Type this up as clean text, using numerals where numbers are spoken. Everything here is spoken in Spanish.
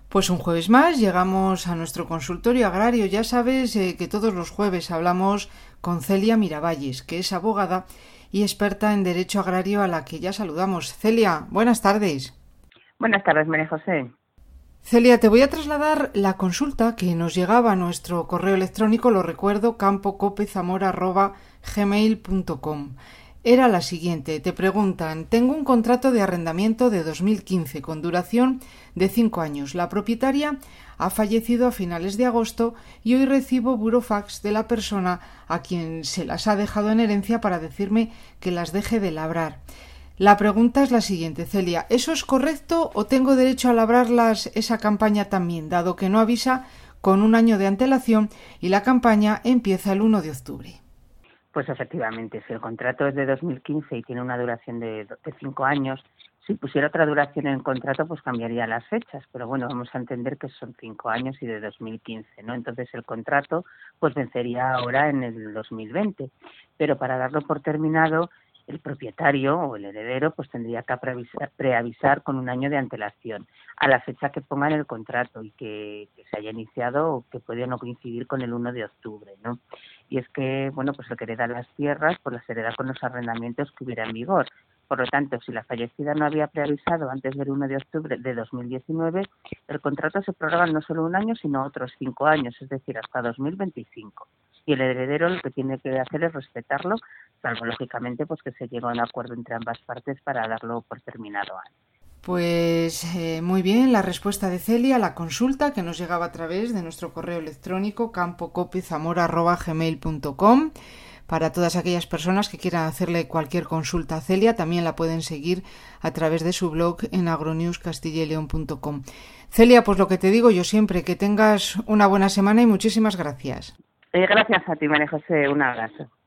Pues un jueves más llegamos a nuestro consultorio agrario. Ya sabes que todos los jueves hablamos con Celia Miravalles, que es abogada y experta en derecho agrario, a la que ya saludamos. Celia, buenas tardes. Buenas tardes, María José. Celia, te voy a trasladar la consulta que nos llegaba a nuestro correo electrónico, lo recuerdo, campocopezamora@gmail.com. Era la siguiente. Te preguntan: tengo un contrato de arrendamiento de 2015 con duración de 5 años. La propietaria ha fallecido a finales de agosto y hoy recibo burofax de la persona a quien se las ha dejado en herencia para decirme que las deje de labrar. La pregunta es la siguiente, Celia: ¿eso es correcto o tengo derecho a labrarlas esa campaña también, dado que no avisa con un año de antelación y la campaña empieza el 1 de octubre? Pues efectivamente, si el contrato es de 2015 y tiene una duración de 5 años, si pusiera otra duración en el contrato, pues cambiaría las fechas. Pero bueno, vamos a entender que son 5 años y de 2015, ¿no? Entonces el contrato pues vencería ahora en el 2020. Pero para darlo por terminado, el propietario o el heredero pues tendría que preavisar con un año de antelación a la fecha que ponga en el contrato y que se haya iniciado o que puede no coincidir con el 1 de octubre, ¿no? Y es que, bueno, pues el que hereda las tierras pues las hereda con los arrendamientos que hubiera en vigor. Por lo tanto, si la fallecida no había preavisado antes del 1 de octubre de 2019, el contrato se prorroga no solo un año, sino otros 5 años, es decir, hasta 2025. Y el heredero lo que tiene que hacer es respetarlo, salvo lógicamente pues que se llegue a un acuerdo entre ambas partes para darlo por terminado antes. Pues muy bien, la respuesta de Celia a la consulta que nos llegaba a través de nuestro correo electrónico campocopezamora@gmail.com. Para todas aquellas personas que quieran hacerle cualquier consulta a Celia, también la pueden seguir a través de su blog en agronewscastillaleon.com. Celia, pues lo que te digo yo siempre, que tengas una buena semana y muchísimas gracias. Gracias a ti, María José. Un abrazo.